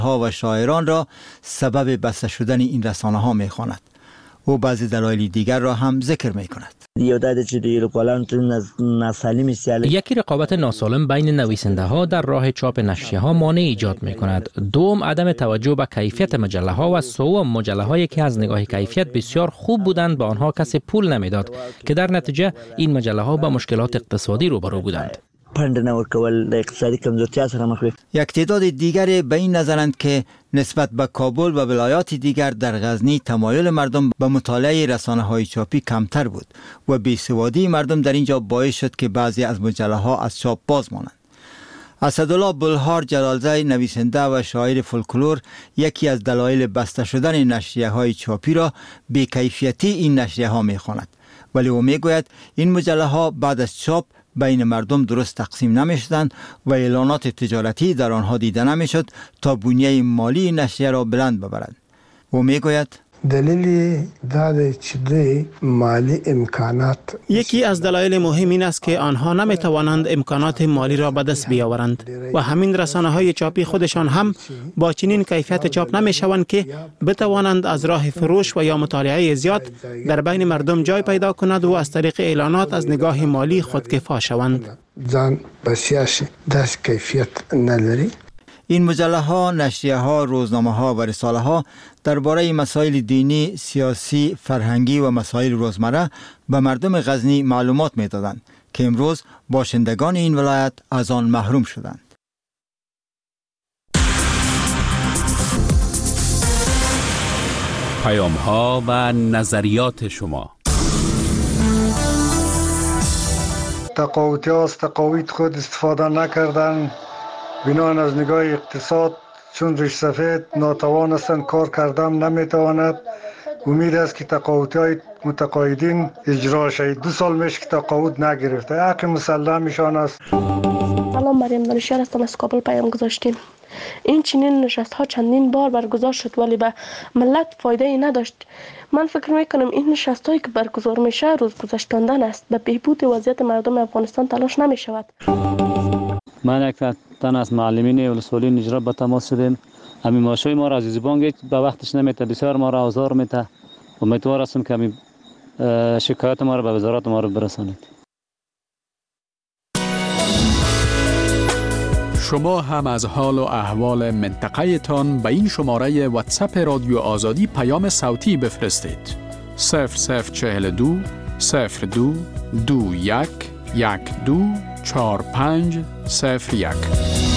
ها و شاعران را سبب بسته شدن این رسانه ها می خواند. او بعضی دلایل دیگر را هم ذکر می کند. یکی رقابت ناسالم بین نویسنده ها در راه چاپ نشریه ها مانع ایجاد می کند. دوم عدم توجه به کیفیت مجله ها و سوم مجله هایی که از نگاه کیفیت بسیار خوب بودند به آنها کسی پول نمیداد که در نتیجه این مجله ها با مشکلات اقتصادی روبرو بودند. یک تعداد دیگر به این نظرند که نسبت به کابل و ولایات دیگر در غزنی تمایل مردم به مطالعه رسانه‌های چاپی کمتر بود و بیسوادی مردم در اینجا باعث شد که بعضی از مجله ها از چاپ باز مانند. اسدالله بلهار جلالزی، نویسنده و شاعر فولکلور، یکی از دلایل بسته شدن نشریه های چاپی را بی‌کیفیتی این نشریه ها می‌خواند، ولی او میگوید این مجله ها بعد از چاپ بین مردم درست تقسیم نمی‌شدند و اعلانات تجارتی در آنها دیده نمی‌شد تا بنیه مالی نشریه را بلند ببرند. او میگوید دلیل داده چیده مالی امکانات. یکی از دلایل مهم این است که آنها نمی‌توانند امکانات مالی را به دست بیاورند و همین رسانه‌های چاپی خودشان هم با چنین کیفیت چاپ نمی‌شوند که بتوانند از راه فروش و یا مطالعه زیاد در بین مردم جای پیدا کند و از طریق اعلانات از نگاه مالی خودکفا شوند. جان بسیاسی دست کیفیت نداری. این مجله ها، نشریه ها، روزنامه ها و رساله ها درباره مسائل دینی، سیاسی، فرهنگی و مسائل روزمره به مردم غزنی معلومات می دادند که امروز باشندگان این ولایت از آن محروم شدند. پیام ها و نظریات شما. تقاوتی ها از تقاویت خود استفاده نکردن، بنان از نگاه اقتصاد چون ریش سفید ناتوان هستند، کار کردن نمیتواند. امید است که تقاوتی های متقاعدین اجرا شد. 2 سال میشه که تقاعد نگرفته، حق مسلم میشان است. سلام، مریم دانشیار هستم، از کابل پیام گذاشتیم. این چنین نشست ها چندین بار برگزار شد ولی به ملت فایده ای نداشت. من فکر میکنم این نشست هایی که برگزار میشه روز گذشتاندن است، به بهبود وضعیت مردم افغانستان تلاش نمیشود. من یک تن از معلمین ولسوالی نجرا به تماس شدیم. همین ماشوی ما را از زبان به وقتش نمیته، بسیار ما را آزار میته. امیدوار هستم که همین شکایت ما را به وزارت ما را برسانید. شما هم از حال و احوال منطقه تان به این شماره واتساپ رادیو آزادی پیام صوتی بفرستید. 0042 02 21 12 45 01.